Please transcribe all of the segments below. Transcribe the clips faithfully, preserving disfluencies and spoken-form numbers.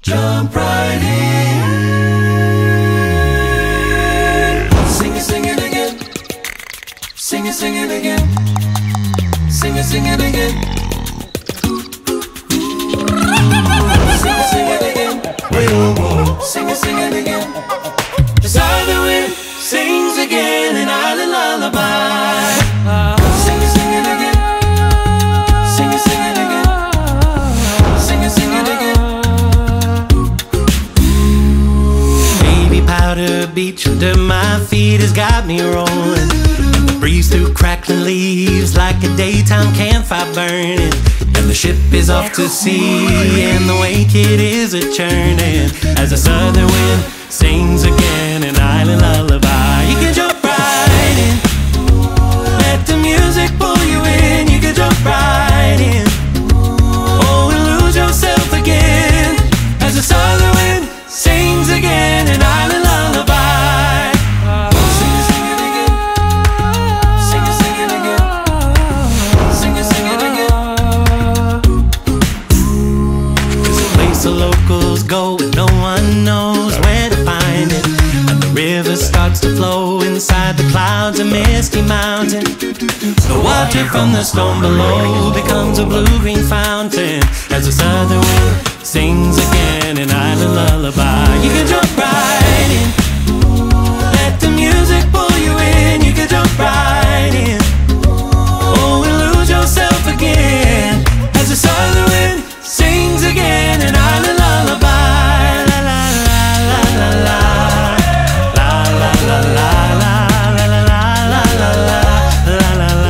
Jump right in. Sing it, sing it again. Sing it, sing it again. Sing it, sing it again. Sing it, sing it again. Wait, whoa, whoa. Sing it, sing it again. The southern wind sings again an island lullaby. Sing it, sing it again. Sing it, sing it again. Sing it, sing it again. Baby powder beach under my feet has got me rolling. The breeze through crackling leaves like a daytime campfire burning. And the ship is off to sea and the wake it is a churning. As the southern wind sings again an island lullaby. You can jump right in. Let the music pull you in. You can jump right in. Oh, and lose yourself again. As the southern wind sings again an island lullaby. Sing it, sing it again. Sing it, sing it again. Sing it, sing it again. There's a place the locals go and no one knows where to find it. And the river starts to flow inside the clouds, a misty mountain. The water from the stone below becomes a blue-green fountain. As the southern wind sings again an island lullaby. You can jump right in. Let the music pull you in. You can jump right in. Oh, and lose yourself again. As the southern wind sings again an island lullaby. La la la la la la. La la la la la la la la la la la la la la.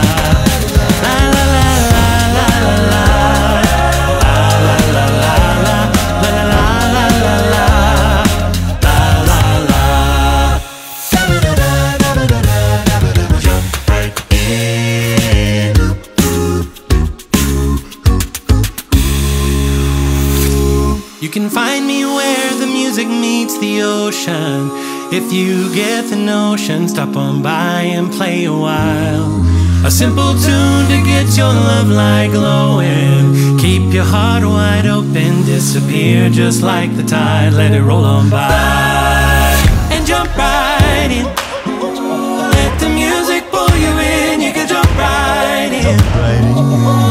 You can find me where the music meets the ocean. If you get the notion, stop on by and play a while. A simple tune to get your love light glowing. Keep your heart wide open, disappear just like the tide. Let it roll on by and jump right in. Let the music pull you in. You can jump right in.